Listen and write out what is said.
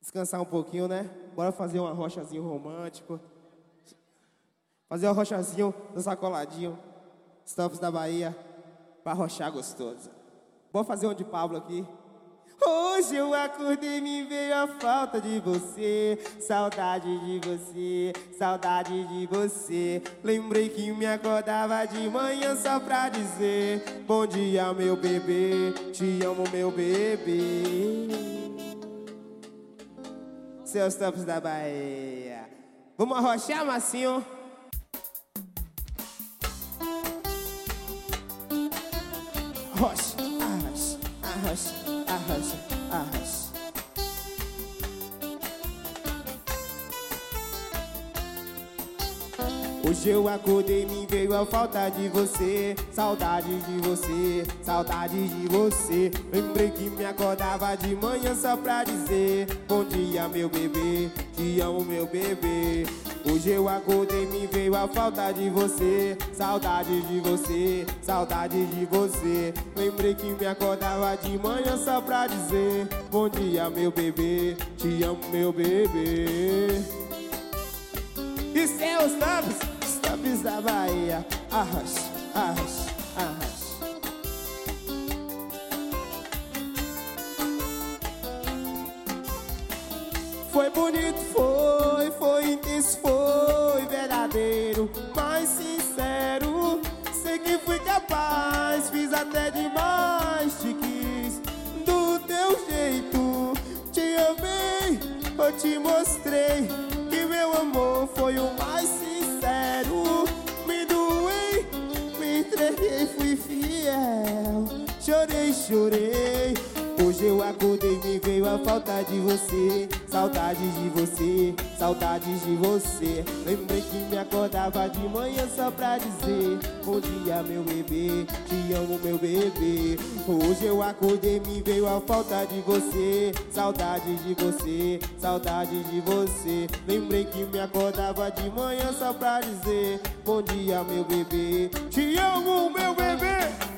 Descansar um pouquinho, né? Bora fazer uma rochazinho romântico. Fazer uma rochazinho, dançar coladinho. Stamps da Bahia, pra rochar gostoso. Bora fazer um de Pablo aqui. Hoje eu acordei e me veio a falta de você. Saudade de você, saudade de você. Lembrei que me acordava de manhã só pra dizer: bom dia, meu bebê, te amo, meu bebê. Seus Stamps da Bahia. Vamos arrochar, Massinho? Arrocha, arrocha, arrocha, arrocha, arrocha. Hoje eu acordei e me veio a falta de você. Saudade de você, saudade de você. Lembrei que me acordava de manhã só pra dizer: bom dia, meu bebê, te amo, meu bebê. Hoje eu acordei e me veio a falta de você. Saudade de você, saudade de você. Lembrei que me acordava de manhã só pra dizer: bom dia, meu bebê, te amo, meu bebê. E seus Stamps da Bahia. Arrocha, arrocha, arrocha. Foi bonito, foi intenso, foi verdadeiro, mais sincero. Sei que fui capaz, fiz até demais, te quis do teu jeito. Te amei, eu te mostrei que meu amor foi o mais sincero. Me doei, me entreguei, fui fiel. Chorei, chorei. Hoje eu acordei e me veio a falta de você. Saudade de você, saudade de você. Lembrei que me acordava de manhã só pra dizer: bom dia, meu bebê, te amo, meu bebê. Hoje eu acordei e me veio a falta de você. Saudade de você, saudade de você. Lembrei que me acordava de manhã só pra dizer: bom dia, meu bebê, te amo, meu bebê.